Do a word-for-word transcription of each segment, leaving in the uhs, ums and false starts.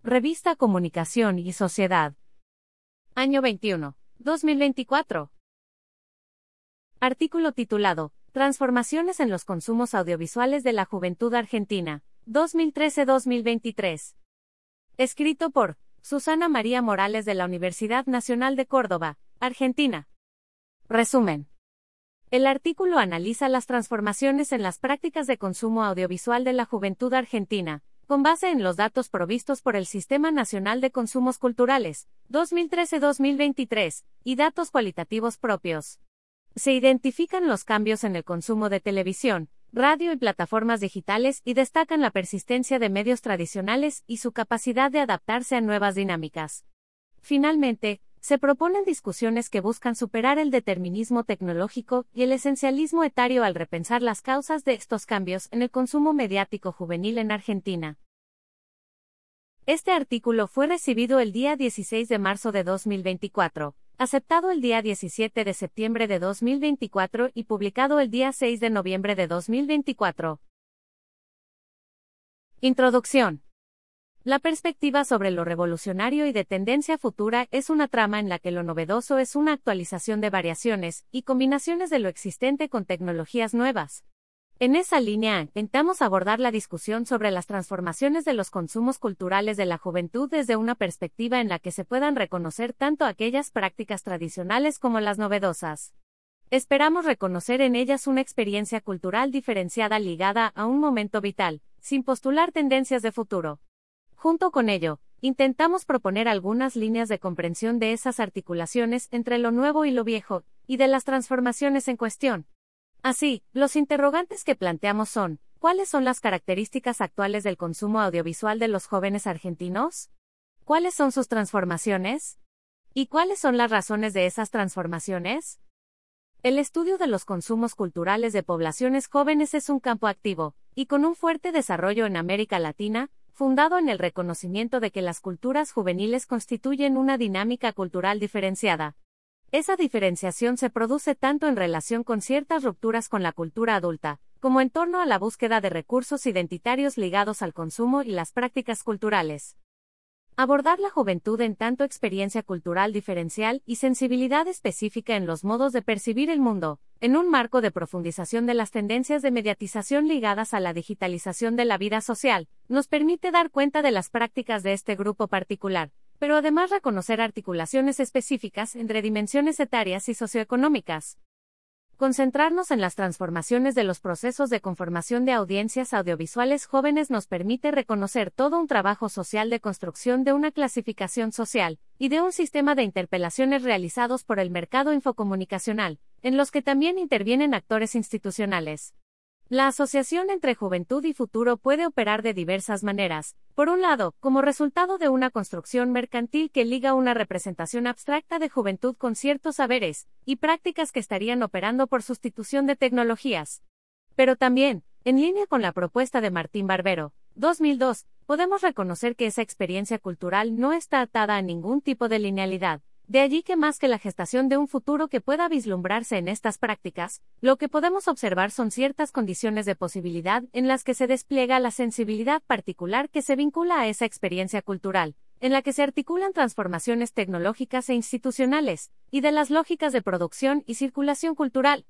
Revista Comunicación y Sociedad. Año veintiuno, dos mil veinticuatro. Artículo titulado, Transformaciones en los consumos audiovisuales de la juventud argentina, dos mil trece a dos mil veintitrés. Escrito por Susana María Morales de la Universidad Nacional de Córdoba, Argentina. Resumen. El artículo analiza las transformaciones en las prácticas de consumo audiovisual de la juventud argentina, con base en los datos provistos por el Sistema Nacional de Consumos Culturales, dos mil trece a dos mil veintitrés, y datos cualitativos propios. Se identifican los cambios en el consumo de televisión, radio y plataformas digitales y destacan la persistencia de medios tradicionales y su capacidad de adaptarse a nuevas dinámicas. Finalmente, se proponen discusiones que buscan superar el determinismo tecnológico y el esencialismo etario al repensar las causas de estos cambios en el consumo mediático juvenil en Argentina. Este artículo fue recibido el día dieciséis de marzo de dos mil veinticuatro, aceptado el día diecisiete de septiembre de dos mil veinticuatro y publicado el día seis de noviembre de dos mil veinticuatro. Introducción. La perspectiva sobre lo revolucionario y de tendencia futura es una trama en la que lo novedoso es una actualización de variaciones y combinaciones de lo existente con tecnologías nuevas. En esa línea, intentamos abordar la discusión sobre las transformaciones de los consumos culturales de la juventud desde una perspectiva en la que se puedan reconocer tanto aquellas prácticas tradicionales como las novedosas. Esperamos reconocer en ellas una experiencia cultural diferenciada ligada a un momento vital, sin postular tendencias de futuro. Junto con ello, intentamos proponer algunas líneas de comprensión de esas articulaciones entre lo nuevo y lo viejo, y de las transformaciones en cuestión. Así, los interrogantes que planteamos son, ¿cuáles son las características actuales del consumo audiovisual de los jóvenes argentinos? ¿Cuáles son sus transformaciones? ¿Y cuáles son las razones de esas transformaciones? El estudio de los consumos culturales de poblaciones jóvenes es un campo activo, y con un fuerte desarrollo en América Latina, fundado en el reconocimiento de que las culturas juveniles constituyen una dinámica cultural diferenciada. Esa diferenciación se produce tanto en relación con ciertas rupturas con la cultura adulta, como en torno a la búsqueda de recursos identitarios ligados al consumo y las prácticas culturales. Abordar la juventud en tanto experiencia cultural diferencial y sensibilidad específica en los modos de percibir el mundo, en un marco de profundización de las tendencias de mediatización ligadas a la digitalización de la vida social, nos permite dar cuenta de las prácticas de este grupo particular, pero además reconocer articulaciones específicas entre dimensiones etarias y socioeconómicas. Concentrarnos en las transformaciones de los procesos de conformación de audiencias audiovisuales jóvenes nos permite reconocer todo un trabajo social de construcción de una clasificación social, y de un sistema de interpelaciones realizados por el mercado infocomunicacional, en los que también intervienen actores institucionales. La asociación entre juventud y futuro puede operar de diversas maneras. Por un lado, como resultado de una construcción mercantil que liga una representación abstracta de juventud con ciertos saberes y prácticas que estarían operando por sustitución de tecnologías. Pero también, en línea con la propuesta de Martín Barbero, dos mil dos, podemos reconocer que esa experiencia cultural no está atada a ningún tipo de linealidad. De allí que más que la gestación de un futuro que pueda vislumbrarse en estas prácticas, lo que podemos observar son ciertas condiciones de posibilidad en las que se despliega la sensibilidad particular que se vincula a esa experiencia cultural, en la que se articulan transformaciones tecnológicas e institucionales, y de las lógicas de producción y circulación cultural.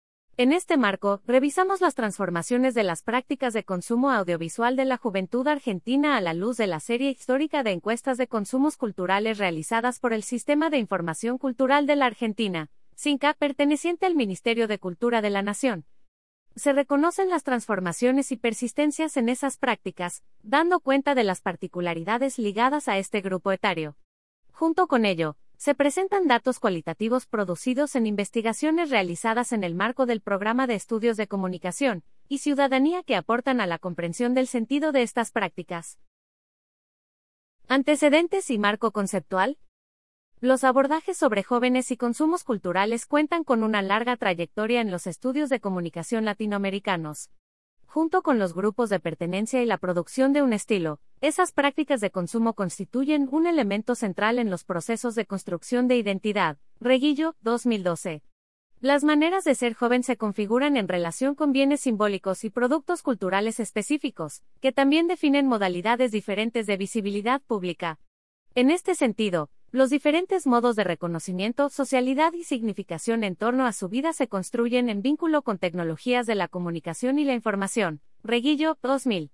En este marco, revisamos las transformaciones de las prácticas de consumo audiovisual de la juventud argentina a la luz de la serie histórica de encuestas de consumos culturales realizadas por el Sistema de Información Cultural de la Argentina, SINCA, perteneciente al Ministerio de Cultura de la Nación. Se reconocen las transformaciones y persistencias en esas prácticas, dando cuenta de las particularidades ligadas a este grupo etario. Junto con ello, se presentan datos cualitativos producidos en investigaciones realizadas en el marco del Programa de Estudios de Comunicación y Ciudadanía que aportan a la comprensión del sentido de estas prácticas. Antecedentes y marco conceptual. Los abordajes sobre jóvenes y consumos culturales cuentan con una larga trayectoria en los estudios de comunicación latinoamericanos. Junto con los grupos de pertenencia y la producción de un estilo, esas prácticas de consumo constituyen un elemento central en los procesos de construcción de identidad. Reguillo, dos mil doce. Las maneras de ser joven se configuran en relación con bienes simbólicos y productos culturales específicos, que también definen modalidades diferentes de visibilidad pública. En este sentido, los diferentes modos de reconocimiento, socialidad y significación en torno a su vida se construyen en vínculo con tecnologías de la comunicación y la información. Reguillo, dos mil.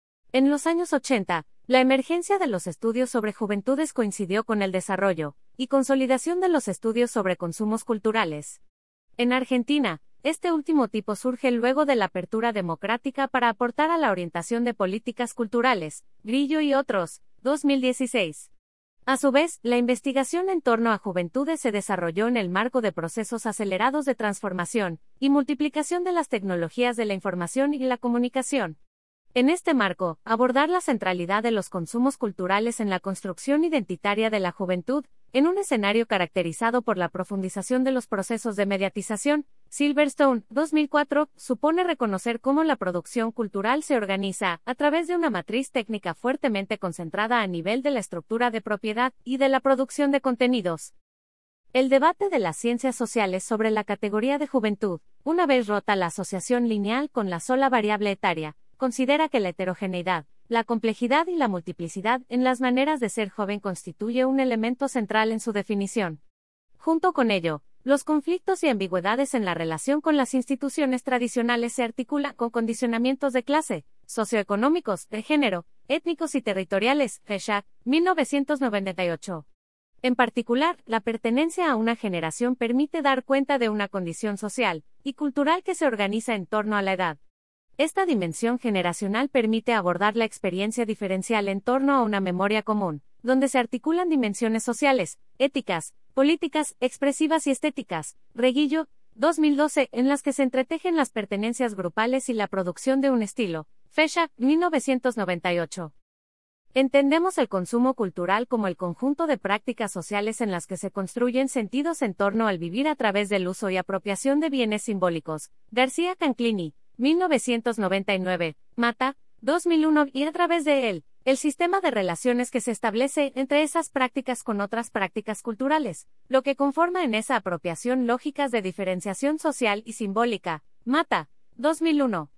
En los años ochenta, la emergencia de los estudios sobre juventudes coincidió con el desarrollo y consolidación de los estudios sobre consumos culturales. En Argentina, este último tipo surge luego de la apertura democrática para aportar a la orientación de políticas culturales, Grillo y otros, dos mil dieciséis. A su vez, la investigación en torno a juventudes se desarrolló en el marco de procesos acelerados de transformación y multiplicación de las tecnologías de la información y la comunicación. En este marco, abordar la centralidad de los consumos culturales en la construcción identitaria de la juventud, en un escenario caracterizado por la profundización de los procesos de mediatización, Silverstone, dos mil cuatro, supone reconocer cómo la producción cultural se organiza, a través de una matriz técnica fuertemente concentrada a nivel de la estructura de propiedad y de la producción de contenidos. El debate de las ciencias sociales sobre la categoría de juventud, una vez rota la asociación lineal con la sola variable etaria, considera que la heterogeneidad, la complejidad y la multiplicidad en las maneras de ser joven constituye un elemento central en su definición. Junto con ello, los conflictos y ambigüedades en la relación con las instituciones tradicionales se articulan con condicionamientos de clase, socioeconómicos, de género, étnicos y territoriales, Feshak, mil novecientos noventa y ocho. En particular, la pertenencia a una generación permite dar cuenta de una condición social y cultural que se organiza en torno a la edad. Esta dimensión generacional permite abordar la experiencia diferencial en torno a una memoria común, donde se articulan dimensiones sociales, éticas, políticas, expresivas y estéticas. Reguillo, dos mil doce, en las que se entretejen las pertenencias grupales y la producción de un estilo. Feshak, mil novecientos noventa y ocho. Entendemos el consumo cultural como el conjunto de prácticas sociales en las que se construyen sentidos en torno al vivir a través del uso y apropiación de bienes simbólicos. García Canclini, mil novecientos noventa y nueve, Mata, dos mil uno, y a través de él, el sistema de relaciones que se establece entre esas prácticas con otras prácticas culturales, lo que conforma en esa apropiación lógicas de diferenciación social y simbólica. Mata, dos mil uno.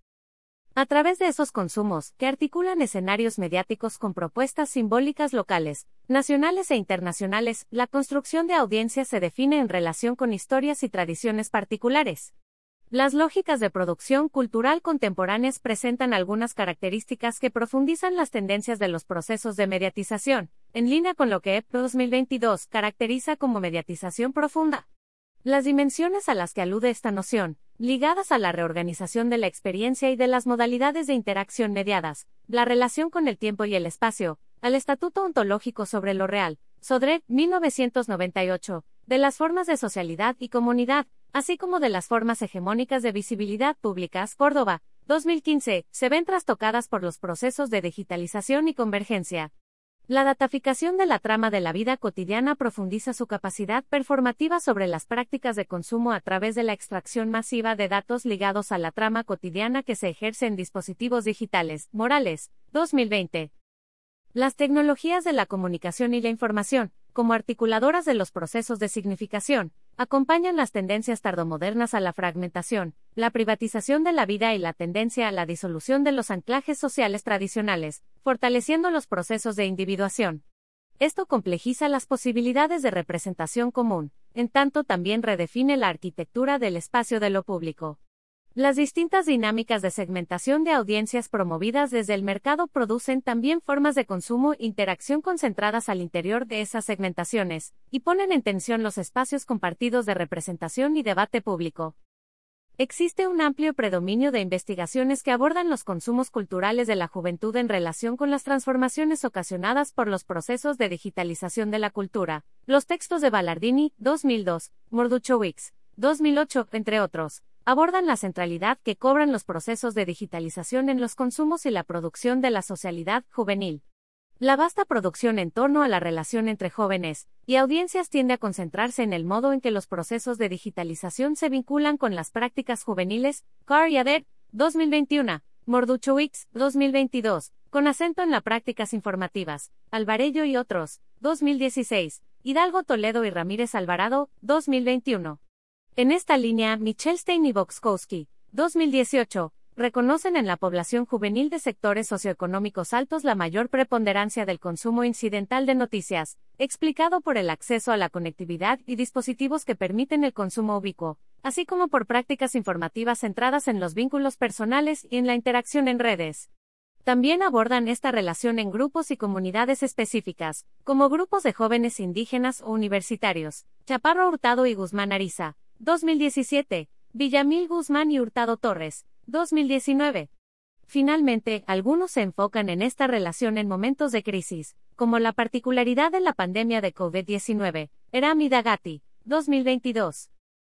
A través de esos consumos, que articulan escenarios mediáticos con propuestas simbólicas locales, nacionales e internacionales, la construcción de audiencias se define en relación con historias y tradiciones particulares. Las lógicas de producción cultural contemporáneas presentan algunas características que profundizan las tendencias de los procesos de mediatización, en línea con lo que E P dos mil veintidós caracteriza como mediatización profunda. Las dimensiones a las que alude esta noción, ligadas a la reorganización de la experiencia y de las modalidades de interacción mediadas, la relación con el tiempo y el espacio, al Estatuto Ontológico sobre lo Real, Sodré, mil novecientos noventa y ocho, de las formas de socialidad y comunidad, así como de las formas hegemónicas de visibilidad públicas, Córdoba, dos mil quince, se ven trastocadas por los procesos de digitalización y convergencia. La dataficación de la trama de la vida cotidiana profundiza su capacidad performativa sobre las prácticas de consumo a través de la extracción masiva de datos ligados a la trama cotidiana que se ejerce en dispositivos digitales. Morales, dos mil veinte. Las tecnologías de la comunicación y la información, como articuladoras de los procesos de significación, acompañan las tendencias tardomodernas a la fragmentación, la privatización de la vida y la tendencia a la disolución de los anclajes sociales tradicionales, fortaleciendo los procesos de individuación. Esto complejiza las posibilidades de representación común, en tanto también redefine la arquitectura del espacio de lo público. Las distintas dinámicas de segmentación de audiencias promovidas desde el mercado producen también formas de consumo e interacción concentradas al interior de esas segmentaciones, y ponen en tensión los espacios compartidos de representación y debate público. Existe un amplio predominio de investigaciones que abordan los consumos culturales de la juventud en relación con las transformaciones ocasionadas por los procesos de digitalización de la cultura. Los textos de Ballardini, dos mil dos, Morduchowicz, dos mil ocho, entre otros, abordan la centralidad que cobran los procesos de digitalización en los consumos y la producción de la socialidad juvenil. La vasta producción en torno a la relación entre jóvenes y audiencias tiende a concentrarse en el modo en que los procesos de digitalización se vinculan con las prácticas juveniles. Carr y Adair, dos mil veintiuno, Morduchowicz, dos mil veintidós, con acento en las prácticas informativas, Alvarello y otros, dos mil dieciséis, Hidalgo Toledo y Ramírez Alvarado, dos mil veintiuno. En esta línea, Michelstein y Boczkowski, dos mil dieciocho, reconocen en la población juvenil de sectores socioeconómicos altos la mayor preponderancia del consumo incidental de noticias, explicado por el acceso a la conectividad y dispositivos que permiten el consumo ubicuo, así como por prácticas informativas centradas en los vínculos personales y en la interacción en redes. También abordan esta relación en grupos y comunidades específicas, como grupos de jóvenes indígenas o universitarios. Chaparro Hurtado y Guzmán Ariza, dos mil diecisiete, Villamil Guzmán y Hurtado Torres, dos mil diecinueve. Finalmente, algunos se enfocan en esta relación en momentos de crisis, como la particularidad de la pandemia de COVID diecinueve, Eram y Dagati, dos mil veintidós.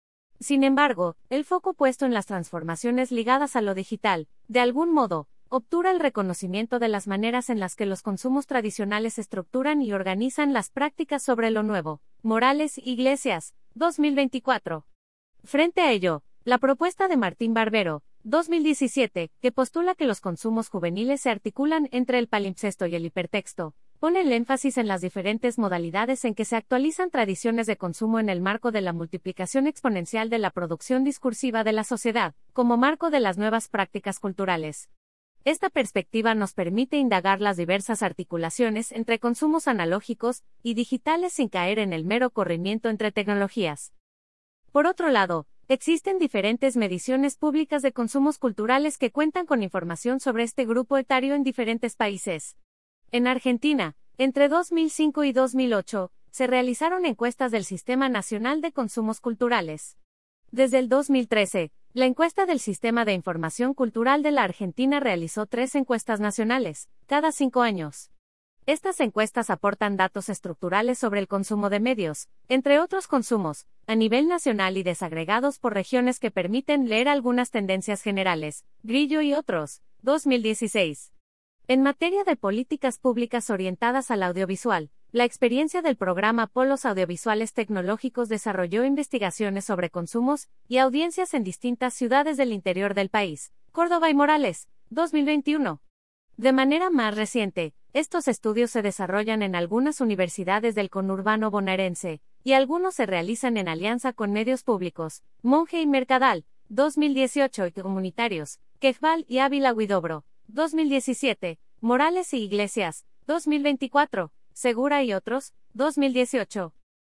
Sin embargo, el foco puesto en las transformaciones ligadas a lo digital, de algún modo, obtura el reconocimiento de las maneras en las que los consumos tradicionales estructuran y organizan las prácticas sobre lo nuevo. Morales, Iglesias, dos mil veinticuatro. Frente a ello, la propuesta de Martín Barbero, dos mil diecisiete, que postula que los consumos juveniles se articulan entre el palimpsesto y el hipertexto, pone el énfasis en las diferentes modalidades en que se actualizan tradiciones de consumo en el marco de la multiplicación exponencial de la producción discursiva de la sociedad, como marco de las nuevas prácticas culturales. Esta perspectiva nos permite indagar las diversas articulaciones entre consumos analógicos y digitales sin caer en el mero corrimiento entre tecnologías. Por otro lado, existen diferentes mediciones públicas de consumos culturales que cuentan con información sobre este grupo etario en diferentes países. En Argentina, entre dos mil cinco y dos mil ocho, se realizaron encuestas del Sistema Nacional de Consumos Culturales. Desde el dos mil trece, la encuesta del Sistema de Información Cultural de la Argentina realizó tres encuestas nacionales, cada cinco años. Estas encuestas aportan datos estructurales sobre el consumo de medios, entre otros consumos, a nivel nacional y desagregados por regiones que permiten leer algunas tendencias generales. Grillo y otros, dos mil dieciséis. En materia de políticas públicas orientadas al audiovisual, la experiencia del programa Polos Audiovisuales Tecnológicos desarrolló investigaciones sobre consumos y audiencias en distintas ciudades del interior del país. Córdoba y Morales, dos mil veintiuno. De manera más reciente, estos estudios se desarrollan en algunas universidades del conurbano bonaerense, y algunos se realizan en alianza con medios públicos, Monge y Mercadal, dos mil dieciocho, y comunitarios, Quejbal y Ávila Huidobro, dos mil diecisiete, Morales y Iglesias, dos mil veinticuatro, Segura y otros, dos mil dieciocho.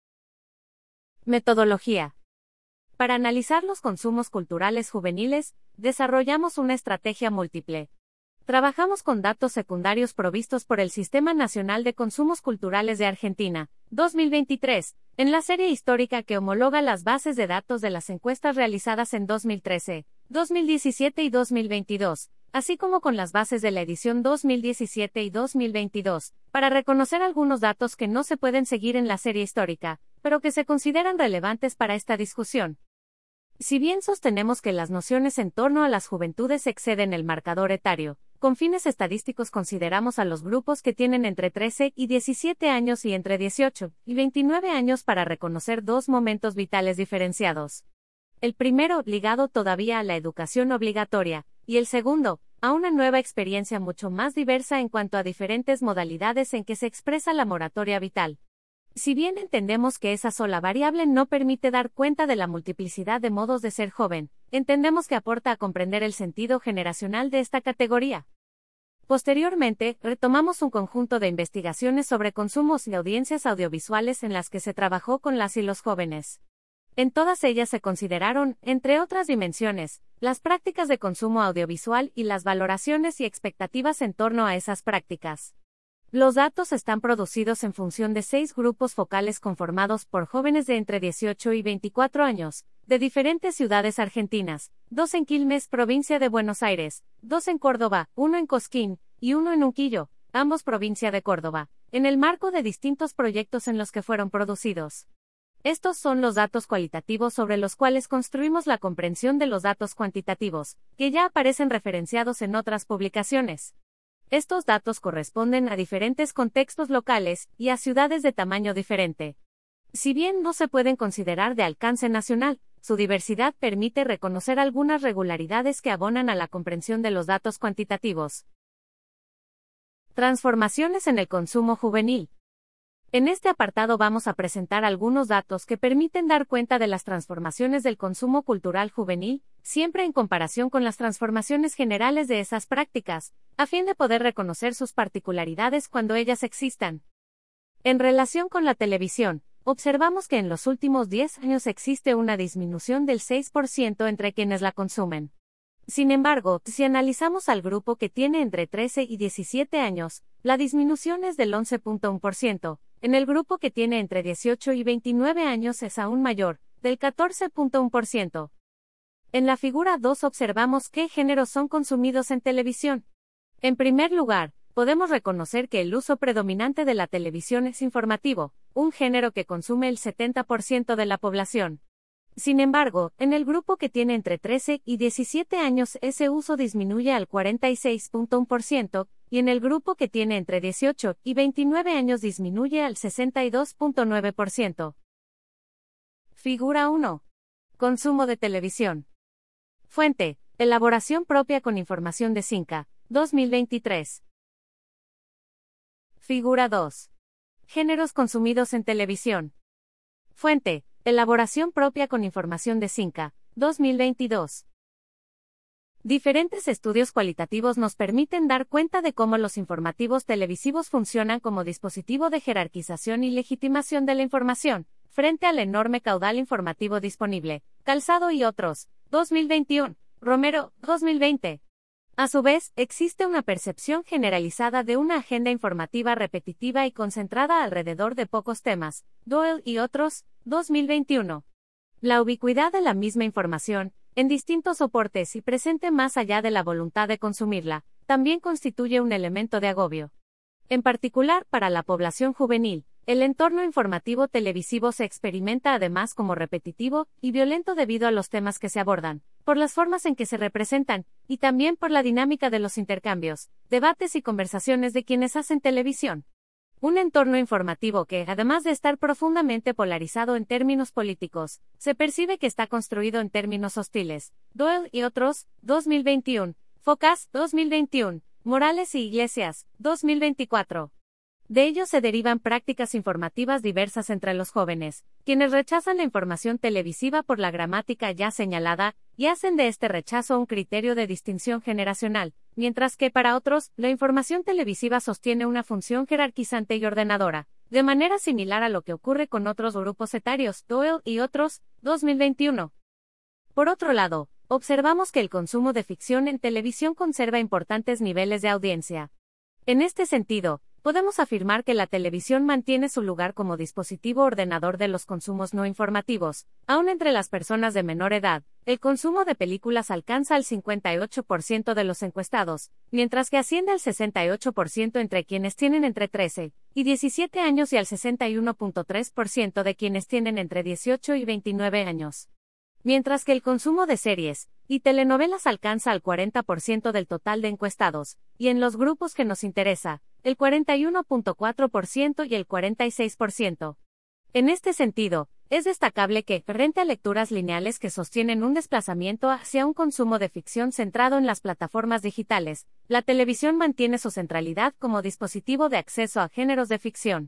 Metodología. Para analizar los consumos culturales juveniles, desarrollamos una estrategia múltiple. Trabajamos con datos secundarios provistos por el Sistema Nacional de Consumos Culturales de Argentina, dos mil veintitrés, en la serie histórica que homologa las bases de datos de las encuestas realizadas en dos mil trece, dos mil diecisiete y dos mil veintidós, así como con las bases de la edición dos mil diecisiete y dos mil veintidós, para reconocer algunos datos que no se pueden seguir en la serie histórica, pero que se consideran relevantes para esta discusión. Si bien sostenemos que las nociones en torno a las juventudes exceden el marcador etario, con fines estadísticos consideramos a los grupos que tienen entre trece y diecisiete años y entre dieciocho y veintinueve años para reconocer dos momentos vitales diferenciados. El primero, ligado todavía a la educación obligatoria, y el segundo, a una nueva experiencia mucho más diversa en cuanto a diferentes modalidades en que se expresa la moratoria vital. Si bien entendemos que esa sola variable no permite dar cuenta de la multiplicidad de modos de ser joven, entendemos que aporta a comprender el sentido generacional de esta categoría. Posteriormente, retomamos un conjunto de investigaciones sobre consumos y audiencias audiovisuales en las que se trabajó con las y los jóvenes. En todas ellas se consideraron, entre otras dimensiones, las prácticas de consumo audiovisual y las valoraciones y expectativas en torno a esas prácticas. Los datos están producidos en función de seis grupos focales conformados por jóvenes de entre dieciocho y veinticuatro años, de diferentes ciudades argentinas, dos en Quilmes, provincia de Buenos Aires, dos en Córdoba, uno en Cosquín, y uno en Unquillo, ambos provincia de Córdoba, en el marco de distintos proyectos en los que fueron producidos. Estos son los datos cualitativos sobre los cuales construimos la comprensión de los datos cuantitativos, que ya aparecen referenciados en otras publicaciones. Estos datos corresponden a diferentes contextos locales y a ciudades de tamaño diferente. Si bien no se pueden considerar de alcance nacional, su diversidad permite reconocer algunas regularidades que abonan a la comprensión de los datos cuantitativos. Transformaciones en el consumo juvenil. En este apartado vamos a presentar algunos datos que permiten dar cuenta de las transformaciones del consumo cultural juvenil, siempre en comparación con las transformaciones generales de esas prácticas, a fin de poder reconocer sus particularidades cuando ellas existan. En relación con la televisión, observamos que en los últimos diez años existe una disminución del seis por ciento entre quienes la consumen. Sin embargo, si analizamos al grupo que tiene entre trece y diecisiete años, la disminución es del once punto uno por ciento, en el grupo que tiene entre dieciocho y veintinueve años es aún mayor, del catorce punto uno por ciento. En la figura dos observamos qué géneros son consumidos en televisión. En primer lugar, podemos reconocer que el uso predominante de la televisión es informativo, un género que consume el setenta por ciento de la población. Sin embargo, en el grupo que tiene entre trece y diecisiete años ese uso disminuye al cuarenta y seis punto uno por ciento, y en el grupo que tiene entre dieciocho y veintinueve años disminuye al sesenta y dos punto nueve por ciento. Figura uno. Consumo de televisión. Fuente: elaboración propia con información de Cinca, dos mil veintitrés. Figura dos. Géneros consumidos en televisión. Fuente: elaboración propia con información de Cinca, dos mil veintidós. Diferentes estudios cualitativos nos permiten dar cuenta de cómo los informativos televisivos funcionan como dispositivo de jerarquización y legitimación de la información, frente al enorme caudal informativo disponible. Calzado y otros, dos mil veintiuno, Romero, dos mil veinte. A su vez, existe una percepción generalizada de una agenda informativa repetitiva y concentrada alrededor de pocos temas. Doyle y otros, dos mil veintiuno. La ubicuidad de la misma información, en distintos soportes y presente más allá de la voluntad de consumirla, también constituye un elemento de agobio. En particular, para la población juvenil, el entorno informativo televisivo se experimenta además como repetitivo y violento debido a los temas que se abordan, por las formas en que se representan, y también por la dinámica de los intercambios, debates y conversaciones de quienes hacen televisión. Un entorno informativo que, además de estar profundamente polarizado en términos políticos, se percibe que está construido en términos hostiles. Doyle y otros, dos mil veintiuno. Focas, dos mil veintiuno. Morales y Iglesias, dos mil veinticuatro. De ello se derivan prácticas informativas diversas entre los jóvenes, quienes rechazan la información televisiva por la gramática ya señalada, y hacen de este rechazo un criterio de distinción generacional, mientras que para otros, la información televisiva sostiene una función jerarquizante y ordenadora, de manera similar a lo que ocurre con otros grupos etarios. Doyle y otros, dos mil veintiuno. Por otro lado, observamos que el consumo de ficción en televisión conserva importantes niveles de audiencia. En este sentido, podemos afirmar que la televisión mantiene su lugar como dispositivo ordenador de los consumos no informativos. Aún entre las personas de menor edad, el consumo de películas alcanza el cincuenta y ocho por ciento de los encuestados, mientras que asciende al sesenta y ocho por ciento entre quienes tienen entre trece y diecisiete años y al sesenta y uno punto tres por ciento de quienes tienen entre dieciocho y veintinueve años. Mientras que el consumo de series y telenovelas alcanza al cuarenta por ciento del total de encuestados, y en los grupos que nos interesa, el cuarenta y uno punto cuatro por ciento y el cuarenta y seis por ciento. En este sentido, es destacable que, frente a lecturas lineales que sostienen un desplazamiento hacia un consumo de ficción centrado en las plataformas digitales, la televisión mantiene su centralidad como dispositivo de acceso a géneros de ficción.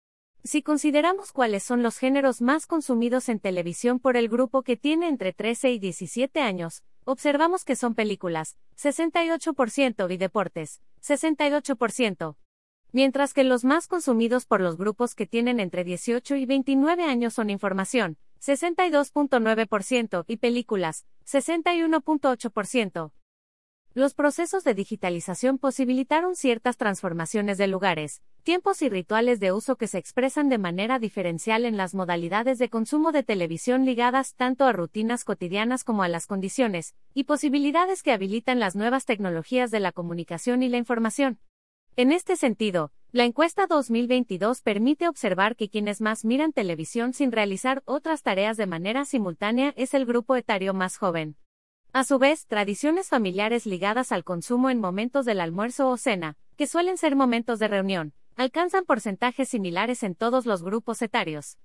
Si consideramos cuáles son los géneros más consumidos en televisión por el grupo que tiene entre trece y diecisiete años, observamos que son películas, sesenta y ocho por ciento, y deportes, sesenta y ocho por ciento. Mientras que los más consumidos por los grupos que tienen entre dieciocho y veintinueve años son información, sesenta y dos punto nueve por ciento, y películas, sesenta y uno punto ocho por ciento. Los procesos de digitalización posibilitaron ciertas transformaciones de lugares, tiempos y rituales de uso que se expresan de manera diferencial en las modalidades de consumo de televisión ligadas tanto a rutinas cotidianas como a las condiciones y posibilidades que habilitan las nuevas tecnologías de la comunicación y la información. En este sentido, la encuesta dos mil veintidós permite observar que quienes más miran televisión sin realizar otras tareas de manera simultánea es el grupo etario más joven. A su vez, tradiciones familiares ligadas al consumo en momentos del almuerzo o cena, que suelen ser momentos de reunión, alcanzan porcentajes similares en todos los grupos etarios.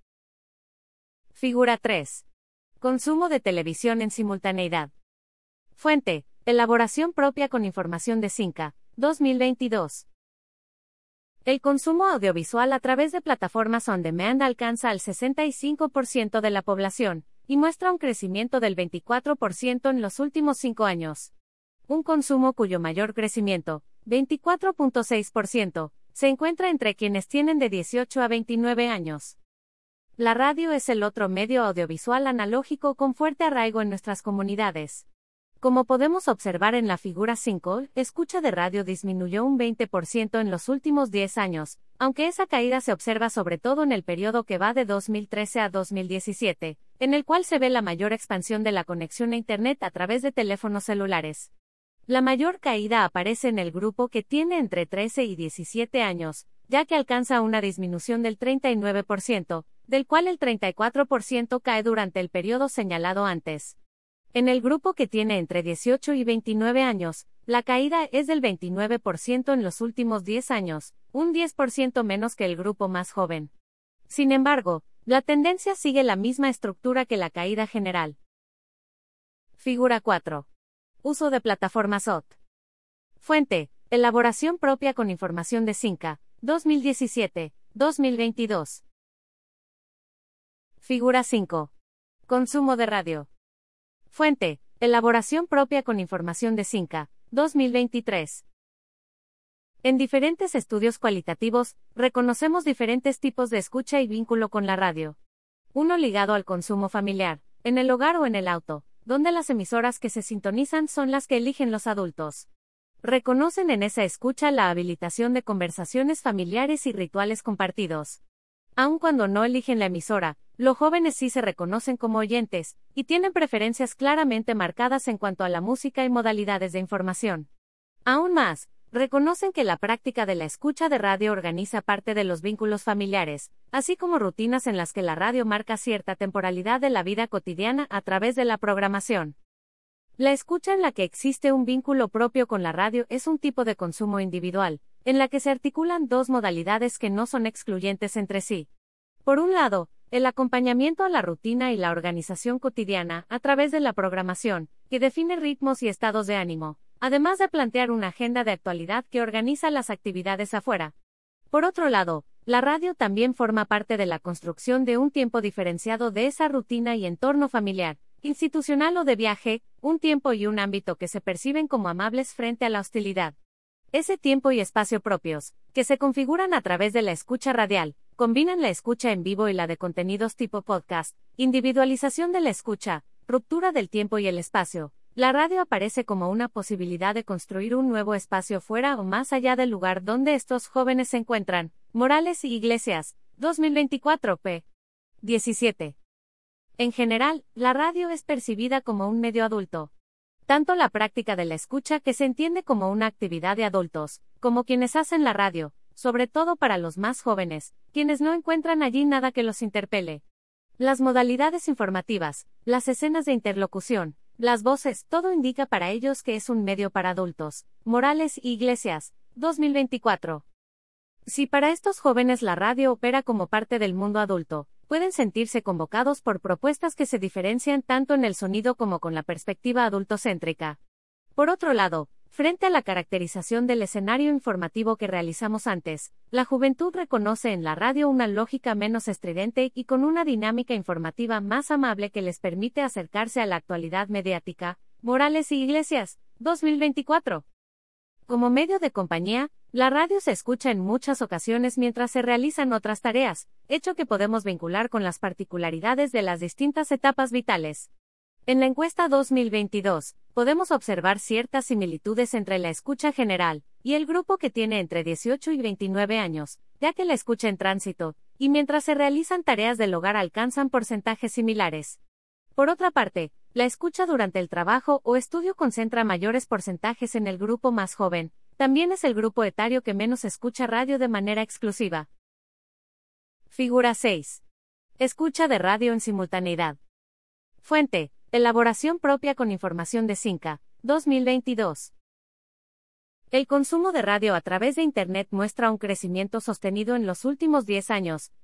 Figura tres. Consumo de televisión en simultaneidad. Fuente: elaboración propia con información de Cinca, dos mil veintidós. El consumo audiovisual a través de plataformas on demand alcanza al sesenta y cinco por ciento de la población, y muestra un crecimiento del veinticuatro por ciento en los últimos cinco años. Un consumo cuyo mayor crecimiento, veinticuatro punto seis por ciento, se encuentra entre quienes tienen de dieciocho a veintinueve años. La radio es el otro medio audiovisual analógico con fuerte arraigo en nuestras comunidades. Como podemos observar en la figura cinco, escucha de radio disminuyó un veinte por ciento en los últimos diez años, aunque esa caída se observa sobre todo en el periodo que va de dos mil trece a dos mil diecisiete, en el cual se ve la mayor expansión de la conexión a Internet a través de teléfonos celulares. La mayor caída aparece en el grupo que tiene entre trece y diecisiete años, ya que alcanza una disminución del treinta y nueve por ciento, del cual el treinta y cuatro por ciento cae durante el periodo señalado antes. En el grupo que tiene entre dieciocho y veintinueve años, la caída es del veintinueve por ciento en los últimos diez años, un diez por ciento menos que el grupo más joven. Sin embargo, la tendencia sigue la misma estructura que la caída general. Figura cuatro. Uso de plataformas O T. Fuente: elaboración propia con información de Cinca, dos mil diecisiete a dos mil veintidós. Figura cinco. Consumo de radio. Fuente: elaboración propia con información de Cinca, dos mil veintitrés. En diferentes estudios cualitativos, reconocemos diferentes tipos de escucha y vínculo con la radio. Uno ligado al consumo familiar, en el hogar o en el auto, donde las emisoras que se sintonizan son las que eligen los adultos. Reconocen en esa escucha la habilitación de conversaciones familiares y rituales compartidos. Aun cuando no eligen la emisora, los jóvenes sí se reconocen como oyentes, y tienen preferencias claramente marcadas en cuanto a la música y modalidades de información. Aún más, reconocen que la práctica de la escucha de radio organiza parte de los vínculos familiares, así como rutinas en las que la radio marca cierta temporalidad de la vida cotidiana a través de la programación. La escucha en la que existe un vínculo propio con la radio es un tipo de consumo individual, en la que se articulan dos modalidades que no son excluyentes entre sí. Por un lado, el acompañamiento a la rutina y la organización cotidiana a través de la programación, que define ritmos y estados de ánimo, además de plantear una agenda de actualidad que organiza las actividades afuera. Por otro lado, la radio también forma parte de la construcción de un tiempo diferenciado de esa rutina y entorno familiar, institucional o de viaje, un tiempo y un ámbito que se perciben como amables frente a la hostilidad. Ese tiempo y espacio propios, que se configuran a través de la escucha radial, combinan la escucha en vivo y la de contenidos tipo podcast, individualización de la escucha, ruptura del tiempo y el espacio. La radio aparece como una posibilidad de construir un nuevo espacio fuera o más allá del lugar donde estos jóvenes se encuentran. Morales y Iglesias, dos mil veinticuatro p. diecisiete. En general, la radio es percibida como un medio adulto. Tanto la práctica de la escucha, que se entiende como una actividad de adultos, como quienes hacen la radio, sobre todo para los más jóvenes, quienes no encuentran allí nada que los interpele. Las modalidades informativas, las escenas de interlocución, las voces, todo indica para ellos que es un medio para adultos. Morales y Iglesias, dos mil veinticuatro. Si para estos jóvenes la radio opera como parte del mundo adulto, pueden sentirse convocados por propuestas que se diferencian tanto en el sonido como con la perspectiva adultocéntrica. Por otro lado, frente a la caracterización del escenario informativo que realizamos antes, la juventud reconoce en la radio una lógica menos estridente y con una dinámica informativa más amable que les permite acercarse a la actualidad mediática. Morales y Iglesias, dos mil veinticuatro. Como medio de compañía, la radio se escucha en muchas ocasiones mientras se realizan otras tareas, hecho que podemos vincular con las particularidades de las distintas etapas vitales. En la encuesta dos mil veintidós, podemos observar ciertas similitudes entre la escucha general y el grupo que tiene entre dieciocho y veintinueve años, ya que la escucha en tránsito, y mientras se realizan tareas del hogar alcanzan porcentajes similares. Por otra parte, la escucha durante el trabajo o estudio concentra mayores porcentajes en el grupo más joven. También es el grupo etario que menos escucha radio de manera exclusiva. Figura seis. Escucha de radio en simultaneidad. Fuente: elaboración propia con información de Cinca, dos mil veintidós. El consumo de radio a través de Internet muestra un crecimiento sostenido en los últimos diez años,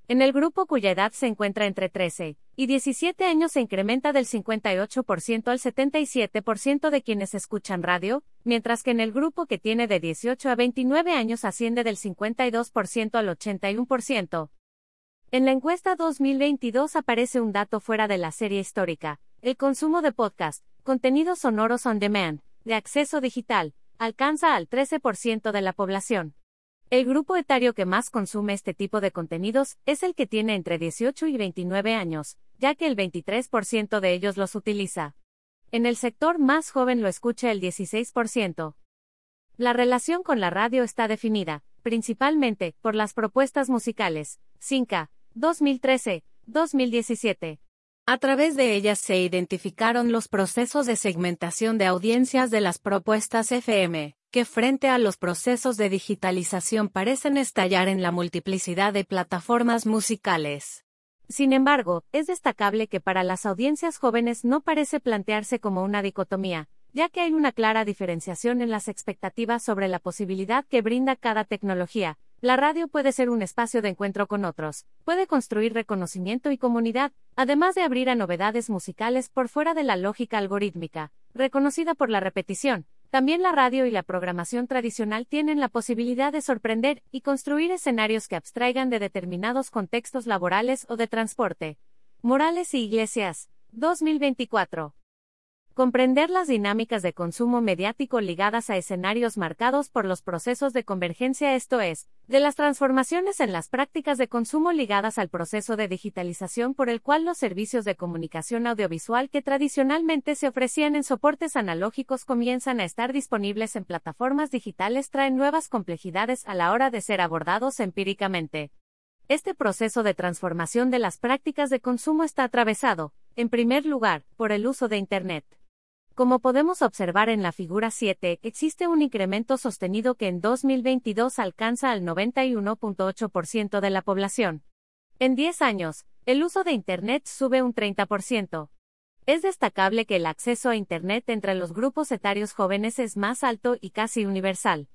En el grupo cuya edad se encuentra entre trece y diecisiete años se incrementa del cincuenta y ocho por ciento al setenta y siete por ciento de quienes escuchan radio, mientras que en el grupo que tiene de dieciocho a veintinueve años asciende del cincuenta y dos por ciento al ochenta y uno por ciento. En la encuesta dos mil veintidós aparece un dato fuera de la serie histórica: el consumo de podcast, contenidos sonoros on demand, de acceso digital, alcanza al trece por ciento de la población. El grupo etario que más consume este tipo de contenidos es el que tiene entre dieciocho y veintinueve años, ya que el veintitrés por ciento de ellos los utiliza. En el sector más joven lo escucha el dieciséis por ciento. La relación con la radio está definida, principalmente, por las propuestas musicales. Cinca, dos mil trece, dos mil diecisiete. A través de ellas se identificaron los procesos de segmentación de audiencias de las propuestas F M, que frente a los procesos de digitalización parecen estallar en la multiplicidad de plataformas musicales. Sin embargo, es destacable que para las audiencias jóvenes no parece plantearse como una dicotomía, ya que hay una clara diferenciación en las expectativas sobre la posibilidad que brinda cada tecnología. La radio puede ser un espacio de encuentro con otros, puede construir reconocimiento y comunidad, además de abrir a novedades musicales por fuera de la lógica algorítmica, reconocida por la repetición. También la radio y la programación tradicional tienen la posibilidad de sorprender y construir escenarios que abstraigan de determinados contextos laborales o de transporte. Morales y Iglesias, dos mil veinticuatro. Comprender las dinámicas de consumo mediático ligadas a escenarios marcados por los procesos de convergencia, esto es, de las transformaciones en las prácticas de consumo ligadas al proceso de digitalización por el cual los servicios de comunicación audiovisual que tradicionalmente se ofrecían en soportes analógicos comienzan a estar disponibles en plataformas digitales, traen nuevas complejidades a la hora de ser abordados empíricamente. Este proceso de transformación de las prácticas de consumo está atravesado, en primer lugar, por el uso de Internet. Como podemos observar en la figura siete, existe un incremento sostenido que en dos mil veintidós alcanza al noventa y uno punto ocho por ciento de la población. En diez años, el uso de Internet sube un treinta por ciento. Es destacable que el acceso a Internet entre los grupos etarios jóvenes es más alto y casi universal.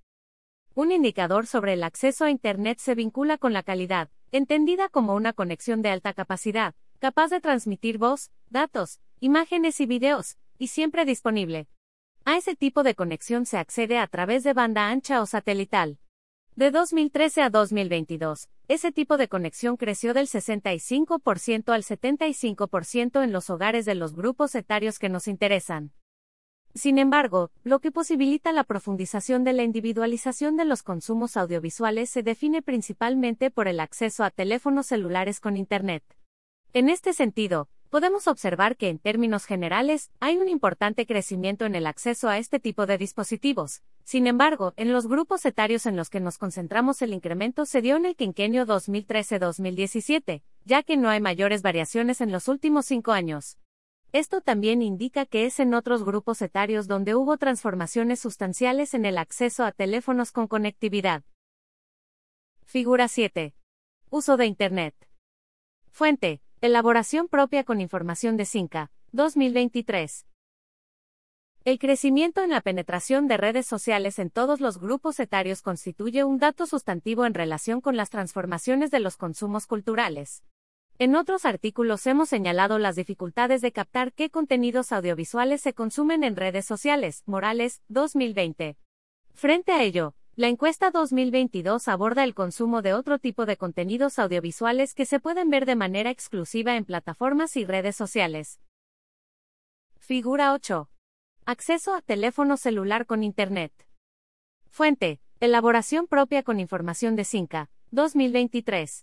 Un indicador sobre el acceso a Internet se vincula con la calidad, entendida como una conexión de alta capacidad, capaz de transmitir voz, datos, imágenes y videos, y siempre disponible. A ese tipo de conexión se accede a través de banda ancha o satelital. De dos mil trece a dos mil veintidós, ese tipo de conexión creció del sesenta y cinco por ciento al setenta y cinco por ciento en los hogares de los grupos etarios que nos interesan. Sin embargo, lo que posibilita la profundización de la individualización de los consumos audiovisuales se define principalmente por el acceso a teléfonos celulares con Internet. En este sentido, podemos observar que en términos generales, hay un importante crecimiento en el acceso a este tipo de dispositivos. Sin embargo, en los grupos etarios en los que nos concentramos el incremento se dio en el quinquenio dos mil trece a dos mil diecisiete, ya que no hay mayores variaciones en los últimos cinco años. Esto también indica que es en otros grupos etarios donde hubo transformaciones sustanciales en el acceso a teléfonos con conectividad. Figura siete. Uso de Internet. Fuente: elaboración propia con información de Cinca, dos mil veintitrés. El crecimiento en la penetración de redes sociales en todos los grupos etarios constituye un dato sustantivo en relación con las transformaciones de los consumos culturales. En otros artículos hemos señalado las dificultades de captar qué contenidos audiovisuales se consumen en redes sociales. Morales, dos mil veinte. Frente a ello, la encuesta dos mil veintidós aborda el consumo de otro tipo de contenidos audiovisuales que se pueden ver de manera exclusiva en plataformas y redes sociales. Figura ocho. Acceso a teléfono celular con Internet. Fuente: elaboración propia con información de Cinca, dos mil veintitrés.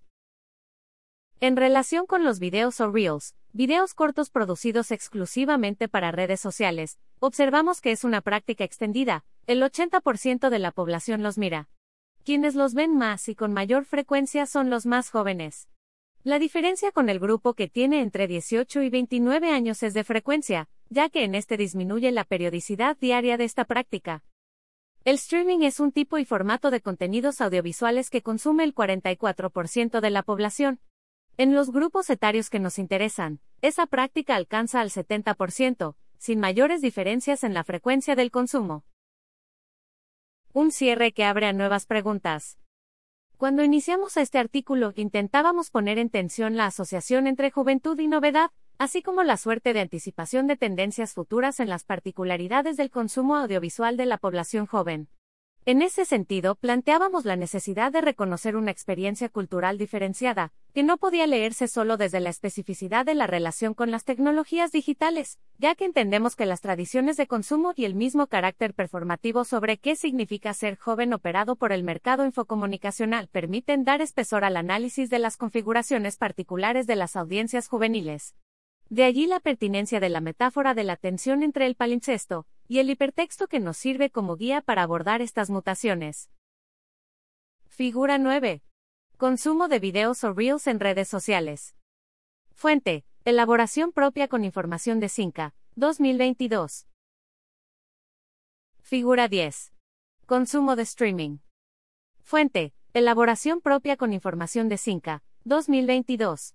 En relación con los videos o reels, videos cortos producidos exclusivamente para redes sociales, observamos que es una práctica extendida. El ochenta por ciento de la población los mira. Quienes los ven más y con mayor frecuencia son los más jóvenes. La diferencia con el grupo que tiene entre dieciocho y veintinueve años es de frecuencia, ya que en este disminuye la periodicidad diaria de esta práctica. El streaming es un tipo y formato de contenidos audiovisuales que consume el cuarenta y cuatro por ciento de la población. En los grupos etarios que nos interesan, esa práctica alcanza al setenta por ciento, sin mayores diferencias en la frecuencia del consumo. Un cierre que abre a nuevas preguntas. Cuando iniciamos este artículo, intentábamos poner en tensión la asociación entre juventud y novedad, así como la suerte de anticipación de tendencias futuras en las particularidades del consumo audiovisual de la población joven. En ese sentido, planteábamos la necesidad de reconocer una experiencia cultural diferenciada, que no podía leerse solo desde la especificidad de la relación con las tecnologías digitales, ya que entendemos que las tradiciones de consumo y el mismo carácter performativo sobre qué significa ser joven operado por el mercado infocomunicacional permiten dar espesor al análisis de las configuraciones particulares de las audiencias juveniles. De allí la pertinencia de la metáfora de la tensión entre el palimpsesto y el hipertexto que nos sirve como guía para abordar estas mutaciones. Figura nueve. Consumo de videos o reels en redes sociales. Fuente: elaboración propia con información de Cinca, dos mil veintidós. Figura diez. Consumo de streaming. Fuente: elaboración propia con información de Cinca, dos mil veintidós.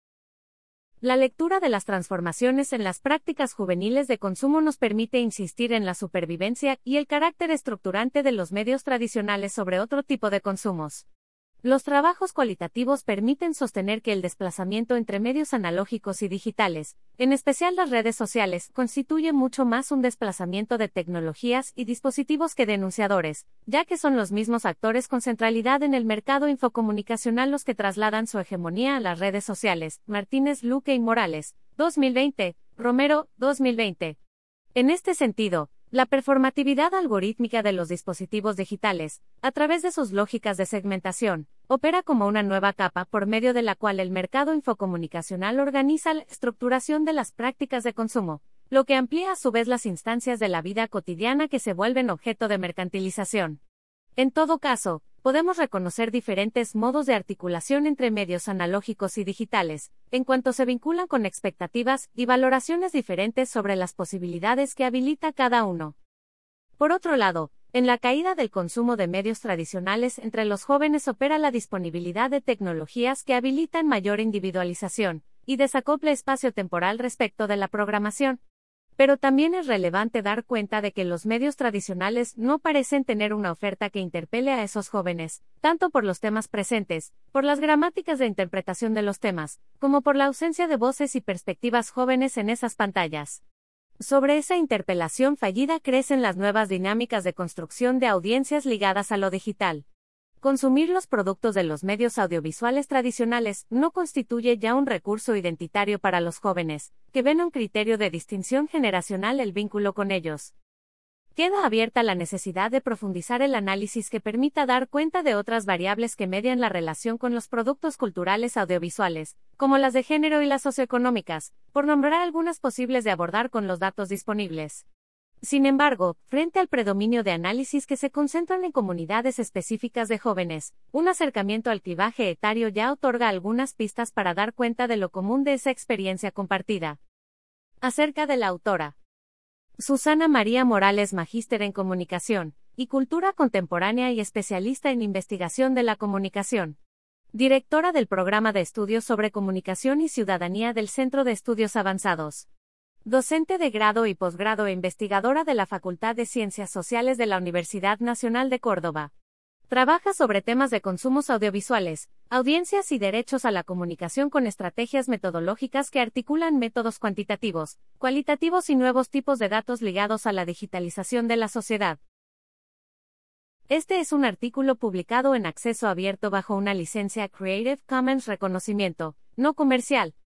La lectura de las transformaciones en las prácticas juveniles de consumo nos permite insistir en la supervivencia y el carácter estructurante de los medios tradicionales sobre otro tipo de consumos. Los trabajos cualitativos permiten sostener que el desplazamiento entre medios analógicos y digitales, en especial las redes sociales, constituye mucho más un desplazamiento de tecnologías y dispositivos que de enunciadores, ya que son los mismos actores con centralidad en el mercado infocomunicacional los que trasladan su hegemonía a las redes sociales. Martínez, Luque y Morales, dos mil veinte, Romero, dos mil veinte. En este sentido, la performatividad algorítmica de los dispositivos digitales, a través de sus lógicas de segmentación, opera como una nueva capa por medio de la cual el mercado infocomunicacional organiza la estructuración de las prácticas de consumo, lo que amplía a su vez las instancias de la vida cotidiana que se vuelven objeto de mercantilización. En todo caso, podemos reconocer diferentes modos de articulación entre medios analógicos y digitales, en cuanto se vinculan con expectativas y valoraciones diferentes sobre las posibilidades que habilita cada uno. Por otro lado, en la caída del consumo de medios tradicionales entre los jóvenes opera la disponibilidad de tecnologías que habilitan mayor individualización y desacople espacio-temporal respecto de la programación. Pero también es relevante dar cuenta de que los medios tradicionales no parecen tener una oferta que interpele a esos jóvenes, tanto por los temas presentes, por las gramáticas de interpretación de los temas, como por la ausencia de voces y perspectivas jóvenes en esas pantallas. Sobre esa interpelación fallida crecen las nuevas dinámicas de construcción de audiencias ligadas a lo digital. Consumir los productos de los medios audiovisuales tradicionales no constituye ya un recurso identitario para los jóvenes, que ven un criterio de distinción generacional el vínculo con ellos. Queda abierta la necesidad de profundizar el análisis que permita dar cuenta de otras variables que median la relación con los productos culturales audiovisuales, como las de género y las socioeconómicas, por nombrar algunas posibles de abordar con los datos disponibles. Sin embargo, frente al predominio de análisis que se concentran en comunidades específicas de jóvenes, un acercamiento al clivaje etario ya otorga algunas pistas para dar cuenta de lo común de esa experiencia compartida. Acerca de la autora. Susana María Morales, magíster en Comunicación y Cultura Contemporánea y especialista en investigación de la comunicación. Directora del Programa de Estudios sobre Comunicación y Ciudadanía del Centro de Estudios Avanzados. Docente de grado y posgrado e investigadora de la Facultad de Ciencias Sociales de la Universidad Nacional de Córdoba. Trabaja sobre temas de consumos audiovisuales, audiencias y derechos a la comunicación con estrategias metodológicas que articulan métodos cuantitativos, cualitativos y nuevos tipos de datos ligados a la digitalización de la sociedad. Este es un artículo publicado en acceso abierto bajo una licencia Creative Commons reconocimiento, no comercial,